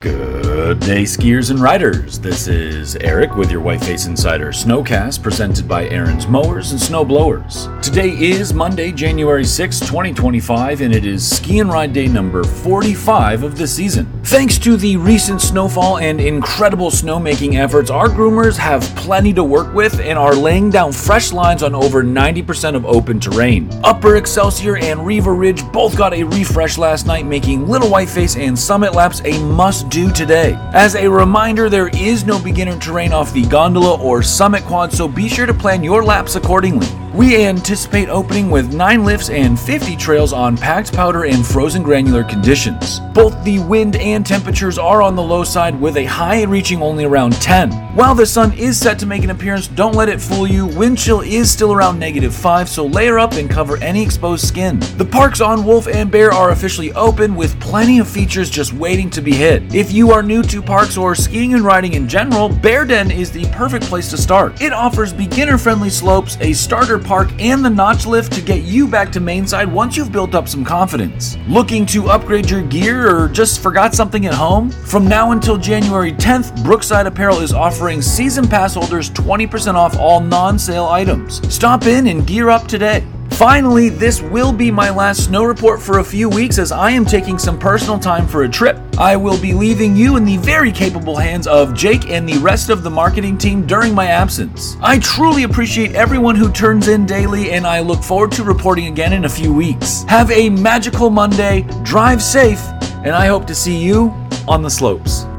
Good day, skiers and riders. This is Eric with your Whiteface Insider Snowcast, presented by Aaron's Mowers and Snow Blowers. Today is Monday, January 6, 2025, and it is ski and ride day number 45 of the season. Thanks to the recent snowfall and incredible snowmaking efforts, our groomers have plenty to work with and are laying down fresh lines on over 90% of open terrain. Upper Excelsior and Riva Ridge both got a refresh last night, making Little Whiteface and Summit laps a must-do today. As a reminder, there is no beginner terrain off the gondola or summit quad, so be sure to plan your laps accordingly. We anticipate opening with 9 lifts and 50 trails on packed powder and frozen granular conditions. Both the wind and temperatures are on the low side, with a high reaching only around 10. While the sun is set to make an appearance, don't let it fool you. Wind chill is still around -5, so layer up and cover any exposed skin. The parks on Wolf and Bear are officially open, with plenty of features just waiting to be hit. If you are new to parks or skiing and riding in general, Bear Den is the perfect place to start. It offers beginner-friendly slopes, a starter park, and the notch lift to get you back to Mainside once you've built up some confidence. Looking to upgrade your gear or just forgot something at home? From now until January 10th, Brookside Apparel is offering season pass holders 20% off all non-sale items. Stop in and gear up today. Finally, this will be my last snow report for a few weeks, as I am taking some personal time for a trip. I will be leaving you in the very capable hands of Jake and the rest of the marketing team during my absence. I truly appreciate everyone who turns in daily, and I look forward to reporting again in a few weeks. Have a magical Monday, drive safe, and I hope to see you on the slopes.